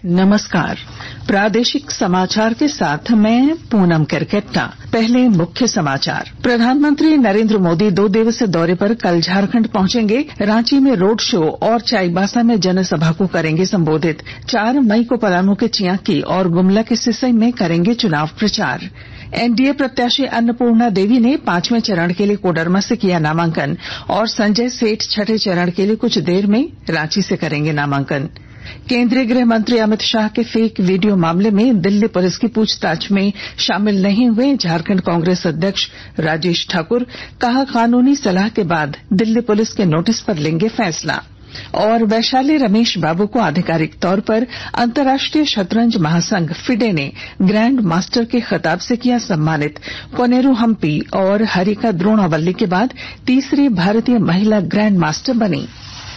नमस्कार। प्रादेशिक समाचार के साथ मैं पूनम करकेट्टा। पहले मुख्य समाचार। प्रधानमंत्री नरेंद्र मोदी 2 दिवसीय दौरे पर कल झारखंड पहुंचेंगे। रांची में रोड शो और चाईबासा में जनसभा को करेंगे संबोधित। 4 मई को पलामू के चियाकी और गुमला के सिसई में करेंगे चुनाव प्रचार। एनडीए प्रत्याशी अन्नपूर्णा देवी ने 5वें चरण के लिए कोडरमा से किया नामांकन और संजय सेठ छठे चरण के लिए कुछ देर में रांची से करेंगे नामांकन। केंद्रीय गृह मंत्री अमित शाह के फेक वीडियो मामले में दिल्ली पुलिस की पूछताछ में शामिल नहीं हुए झारखंड कांग्रेस अध्यक्ष राजेश ठाकुर। कहा, कानूनी सलाह के बाद दिल्ली पुलिस के नोटिस पर लेंगे फैसला। और वैशाली रमेश बाबू को आधिकारिक तौर पर अंतर्राष्ट्रीय शतरंज महासंघ फिडे ने ग्रैंड मास्टर के खिताब से किया सम्मानित। कोनेरू हम्पी और हरिका द्रोणावल्ली के बाद तीसरी भारतीय महिला ग्रैंड मास्टर बनी।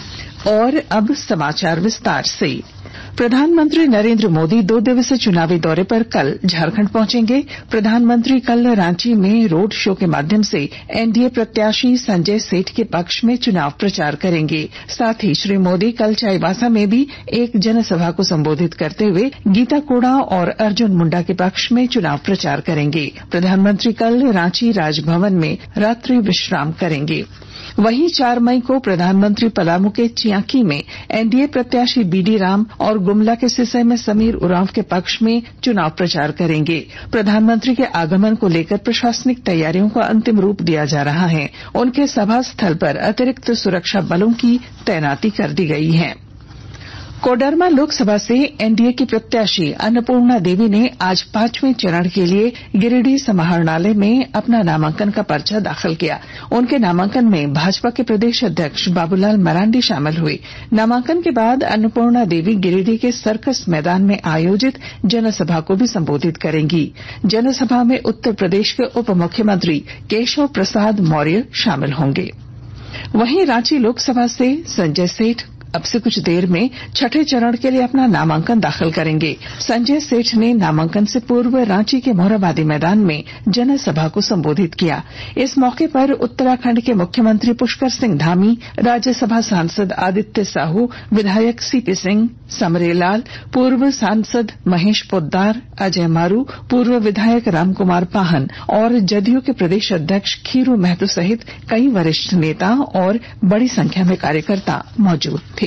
और अब समाचार विस्तार से। प्रधानमंत्री नरेंद्र मोदी 2 दिवसीय चुनावी दौरे पर कल झारखंड पहुंचेंगे। प्रधानमंत्री कल रांची में रोड शो के माध्यम से एनडीए प्रत्याशी संजय सेठ के पक्ष में चुनाव प्रचार करेंगे। साथ ही श्री मोदी कल चाईबासा में भी एक जनसभा को संबोधित करते हुए गीता कोड़ा और अर्जुन मुंडा के पक्ष में चुनाव प्रचार करेंगे। प्रधानमंत्री कल रांची राजभवन में रात्रि विश्राम करेंगे। वहीं 4 मई को प्रधानमंत्री पलामू के चियाकी में एनडीए प्रत्याशी बीडी राम और गुमला के सिसई में समीर उरांव के पक्ष में चुनाव प्रचार करेंगे। प्रधानमंत्री के आगमन को लेकर प्रशासनिक तैयारियों को अंतिम रूप दिया जा रहा है। उनके सभा स्थल पर अतिरिक्त सुरक्षा बलों की तैनाती कर दी गई है। कोडरमा लोकसभा से एनडीए की प्रत्याशी अन्नपूर्णा देवी ने आज 5वें चरण के लिए गिरिडीह समाहरणालय में अपना नामांकन का पर्चा दाखिल किया। उनके नामांकन में भाजपा के प्रदेश अध्यक्ष बाबूलाल मरांडी शामिल हुए। नामांकन के बाद अन्नपूर्णा देवी गिरिडीह के सर्कस मैदान में आयोजित जनसभा को भी संबोधित करेंगी। जनसभा में उत्तर प्रदेश के उप मुख्यमंत्री केशव प्रसाद मौर्य शामिल होंगे। वहीं रांची लोकसभा से संजय सेठ अब से कुछ देर में छठे चरण के लिए अपना नामांकन दाखिल करेंगे। संजय सेठ ने नामांकन से पूर्व रांची के मोरहाबादी मैदान में जनसभा को संबोधित किया। इस मौके पर उत्तराखंड के मुख्यमंत्री पुष्कर सिंह धामी, राज्यसभा सांसद आदित्य साहू, विधायक सीपी सिंह, समरेलाल, पूर्व सांसद महेश पोद्दार, अजय मारू, पूर्व विधायक रामकुमार पाहन और जदयू के प्रदेश अध्यक्ष खीरू महतो सहित कई वरिष्ठ नेता और बड़ी संख्या में कार्यकर्ता मौजूद थे।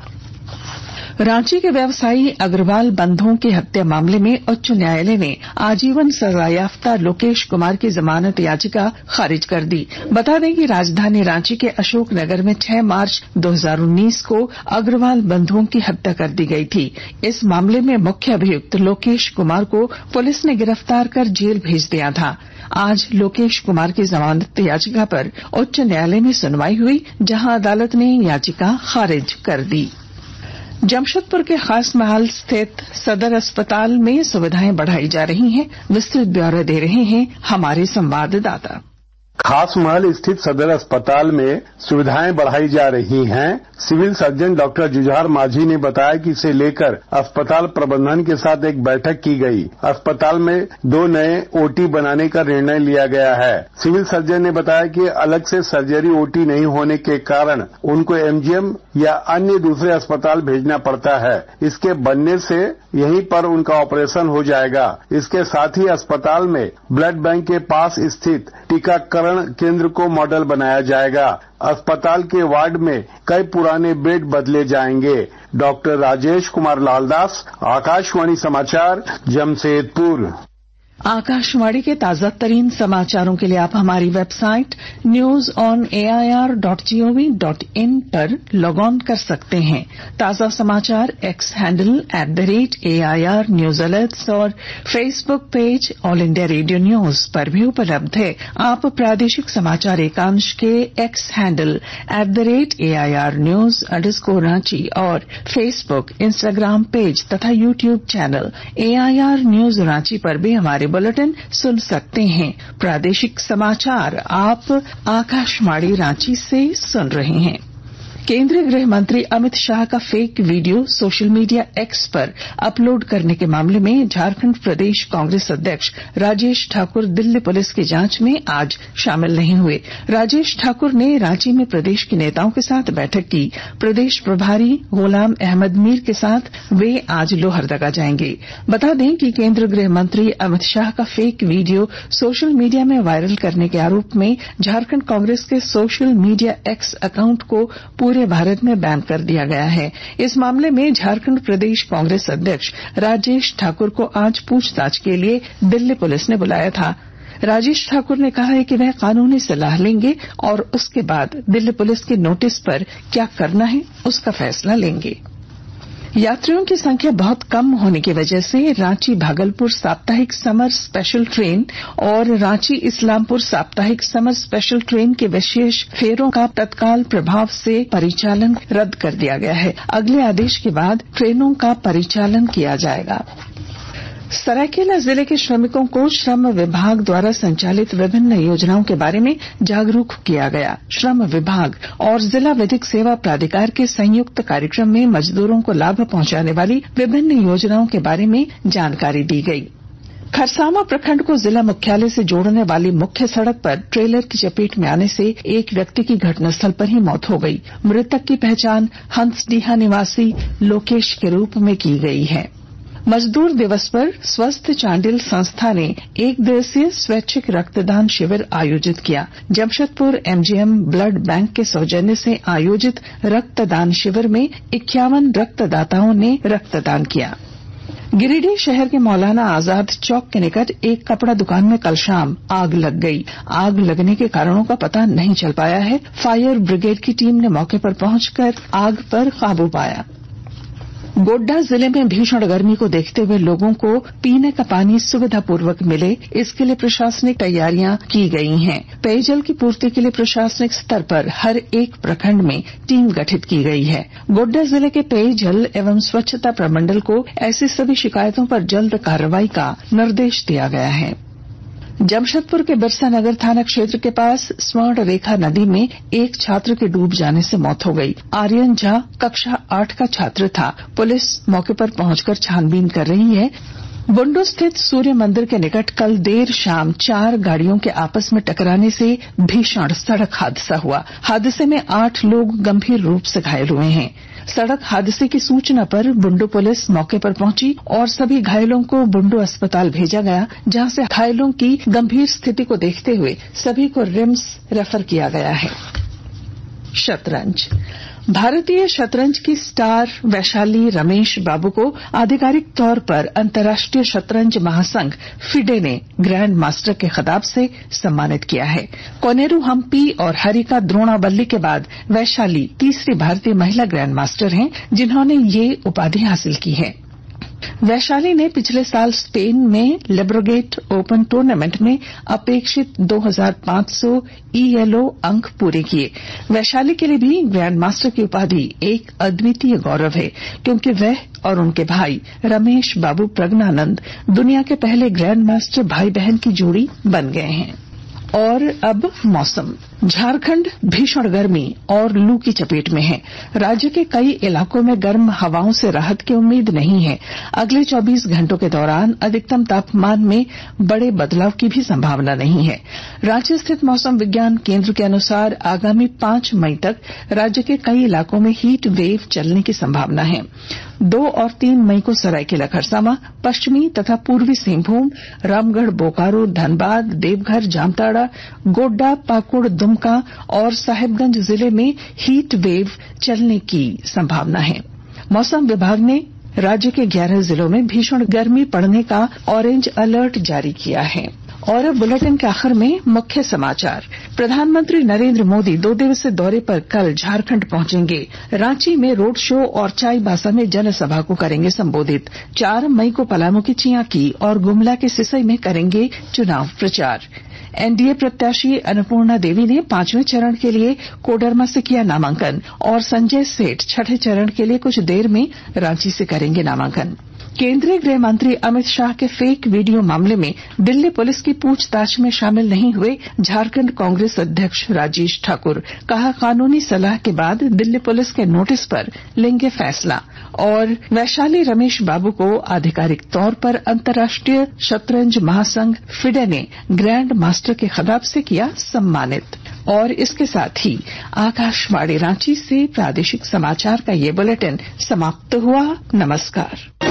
रांची के व्यवसायी अग्रवाल बंधुओं की हत्या मामले में उच्च न्यायालय ने आजीवन सजायाफ्ता लोकेश कुमार की जमानत याचिका खारिज कर दी। बता दें कि राजधानी रांची के अशोक नगर में 6 मार्च 2019 को अग्रवाल बंधुओं की हत्या कर दी गई थी। इस मामले में मुख्य अभियुक्त लोकेश कुमार को पुलिस ने गिरफ्तार कर जेल भेज दिया था। आज लोकेश कुमार की जमानत याचिका पर उच्च न्यायालय में सुनवाई हुई, जहां अदालत ने याचिका खारिज कर दी। जमशेदपुर के खास महल स्थित सदर अस्पताल में सुविधाएं बढ़ाई जा रही हैं। विस्तृत ब्यौरा दे रहे हैं हमारे संवाददाता। खास महल स्थित सदर अस्पताल में सुविधाएं बढ़ाई जा रही हैं। सिविल सर्जन डॉक्टर जुझार माझी ने बताया कि इसे लेकर अस्पताल प्रबंधन के साथ एक बैठक की गई। अस्पताल में 2 नए ओटी बनाने का निर्णय लिया गया है। सिविल सर्जन ने बताया कि अलग से सर्जरी ओटी नहीं होने के कारण उनको एमजीएम या अन्य दूसरे अस्पताल भेजना पड़ता है। इसके बनने से यहीं पर उनका ऑपरेशन हो जाएगा। इसके साथ ही अस्पताल में ब्लड बैंक के पास स्थित टीकाकरण केंद्र को मॉडल बनाया जाएगा। अस्पताल के वार्ड में कई पुराने बेड बदले जाएंगे। डॉक्टर राजेश कुमार लालदास, आकाशवाणी समाचार, जमशेदपुर। आकाशवाणी के ताजा तरीन समाचारों के लिए आप हमारी वेबसाइट newsonair.gov.in पर लॉग ऑन कर सकते हैं। ताजा समाचार X handle @AIR news alerts और Facebook page all India radio news पर भी उपलब्ध है। आप प्रादेशिक समाचार एकांश के X handle @AIR news _Ranchi और फेसबुक, इंस्टाग्राम पेज तथा YouTube channel AIR news Ranchi पर भी हमारे बुलेटिन सुन सकते हैं। प्रादेशिक समाचार आप आकाशवाणी रांची से सुन रहे हैं। केंद्रीय गृह मंत्री अमित शाह का fake video social media X पर अपलोड करने के मामले में झारखंड प्रदेश कांग्रेस अध्यक्ष राजेश ठाकुर दिल्ली पुलिस की जांच में आज शामिल नहीं हुए। राजेश ठाकुर ने रांची में प्रदेश के नेताओं के साथ बैठक की। प्रदेश प्रभारी गुलाम अहमद मीर के साथ वे आज लोहरदगा जाएंगे। बता दें कि केंद्रीय गृह मंत्री अमित शाह का फेक वीडियो सोशल मीडिया में वायरल करने के आरोप में झारखंड कांग्रेस के सोशल मीडिया एक्स अकाउंट को पूरे भारत में बैन कर दिया गया है। इस मामले में झारखंड प्रदेश कांग्रेस अध्यक्ष राजेश ठाकुर को आज पूछताछ के लिए दिल्ली पुलिस ने बुलाया था। राजेश ठाकुर ने कहा है कि वह कानूनी सलाह लेंगे और उसके बाद दिल्ली पुलिस के नोटिस पर क्या करना है उसका फैसला लेंगे। यात्रियों की संख्या बहुत कम होने की वजह से रांची भागलपुर साप्ताहिक समर स्पेशल ट्रेन और रांची इस्लामपुर साप्ताहिक समर स्पेशल ट्रेन के विशेष फेरों का तत्काल प्रभाव से परिचालन रद्द कर दिया गया है। अगले आदेश के बाद ट्रेनों का परिचालन किया जाएगा। सरायकेला जिले के श्रमिकों को श्रम विभाग द्वारा संचालित विभिन्न योजनाओं के बारे में जागरूक किया गया। श्रम विभाग और जिला विधिक सेवा प्राधिकार के संयुक्त कार्यक्रम में मजदूरों को लाभ पहुंचाने वाली विभिन्न योजनाओं के बारे में जानकारी दी गई। खरसावां प्रखंड को जिला मुख्यालय से जोड़ने वाली मुख्य सड़क पर ट्रेलर की चपेट में आने से एक व्यक्ति की घटनास्थल पर ही मौत हो गई। मृतक की पहचान हंसडीहा निवासी लोकेश के रूप में की गई है। मजदूर दिवस पर स्वस्थ चांडिल संस्था ने एक दिवसीय स्वैच्छिक रक्तदान शिविर आयोजित किया। जमशेदपुर एमजीएम ब्लड बैंक के सौजन्य से आयोजित रक्तदान शिविर में 51 रक्तदाताओं ने रक्तदान किया। गिरिडीह शहर के मौलाना आजाद चौक के निकट एक कपड़ा दुकान में कल शाम आग लग गई। आग लगने के कारणों का पता नहीं चल पाया है। फायर ब्रिगेड की टीम ने मौके पर पहुंचकर आग पर काबू पाया। गोड्डा जिले में भीषण गर्मी को देखते हुए लोगों को पीने का पानी सुविधापूर्वक मिले, इसके लिए प्रशासनिक तैयारियां की गई हैं। पेयजल की पूर्ति के लिए प्रशासनिक स्तर पर हर एक प्रखंड में टीम गठित की गई है। गोड्डा जिले के पेयजल एवं स्वच्छता प्रमंडल को ऐसी सभी शिकायतों पर जल्द कार्रवाई का निर्देश दिया गया है। जमशेदपुर के बिरसा नगर थाना क्षेत्र के पास स्वर्ण रेखा नदी में एक छात्र के डूब जाने से मौत हो गई। आर्यन झा कक्षा 8 का छात्र था। पुलिस मौके पर पहुंचकर छानबीन कर रही है। बुंडू स्थित सूर्य मंदिर के निकट कल देर शाम 4 गाड़ियों के आपस में टकराने से भीषण सड़क हादसा हुआ। हादसे में 8 लोग गंभीर रूप से घायल हुए हैं। सड़क हादसे की सूचना पर बुंडू पुलिस मौके पर पहुंची और सभी घायलों को बुंडू अस्पताल भेजा गया, जहां से घायलों की गंभीर स्थिति को देखते हुए सभी को रिम्स रेफर किया गया है। शतरंज। भारतीय शतरंज की स्टार वैशाली रमेश बाबू को आधिकारिक तौर पर अंतर्राष्ट्रीय शतरंज महासंघ फिडे ने ग्रैंड मास्टर के खिताब से सम्मानित किया है। कोनेरू हम्पी और हरिका द्रोणावल्ली के बाद वैशाली तीसरी भारतीय महिला ग्रैंड मास्टर हैं जिन्होंने ये उपाधि हासिल की है। वैशाली ने पिछले साल स्पेन में लिब्रोगेट ओपन टूर्नामेंट में अपेक्षित 2500 ELO अंक पूरे किए। वैशाली के लिए भी ग्रैंड मास्टर की उपाधि एक अद्वितीय गौरव है, क्योंकि वह और उनके भाई रमेश बाबू प्रज्ञानंद दुनिया के पहले ग्रैंड मास्टर भाई बहन की जोड़ी बन गए हैं। और अब मौसम। झारखंड भीषण गर्मी और लू की चपेट में है। राज्य के कई इलाकों में गर्म हवाओं से राहत की उम्मीद नहीं है। अगले 24 घंटों के दौरान अधिकतम तापमान में बड़े बदलाव की भी संभावना नहीं है। रांची स्थित मौसम विज्ञान केंद्र के अनुसार आगामी 5 मई तक राज्य के कई इलाकों में हीट वेव चलने की संभावना है। 2 और 3 मई को सरायकेला खरसावां, पश्चिमी तथा पूर्वी सिंहभूम, रामगढ़, बोकारो, धनबाद, देवघर, जामताड़ा, गोड्डा, पाकुड़, दुमका और साहिबगंज जिले में हीट वेव चलने की संभावना है। मौसम विभाग ने राज्य के 11 जिलों में भीषण गर्मी पड़ने का ऑरेंज अलर्ट जारी किया है। और अब बुलेटिन के आखिर में मुख्य समाचार। प्रधानमंत्री नरेंद्र मोदी 2 दिवसीय दौरे पर कल झारखंड पहुंचेंगे। रांची में रोड शो और चाईबासा में जनसभा को करेंगे संबोधित। 4 मई को पलामू की चियाकी और गुमला के सिसई में करेंगे चुनाव प्रचार। एनडीए प्रत्याशी अन्नपूर्णा देवी ने 5वें चरण के लिए कोडरमा से किया नामांकन और संजय सेठ 6ठे चरण के लिए कुछ देर में रांची से करेंगे नामांकन। केंद्रीय गृह मंत्री अमित शाह के फेक वीडियो मामले में दिल्ली पुलिस की पूछताछ में शामिल नहीं हुए झारखंड कांग्रेस अध्यक्ष राजेश ठाकुर। कहा, कानूनी सलाह के बाद दिल्ली पुलिस के नोटिस पर लेंगे फैसला। और वैशाली रमेश बाबू को आधिकारिक तौर पर अंतर्राष्ट्रीय शतरंज महासंघ फिडे ने ग्रैंड मास्टर के खिताब से किया सम्मानित। और इसके साथ ही आकाशवाणी रांची से प्रादेशिक समाचार का ये बुलेटिन समाप्त हुआ। नमस्कार।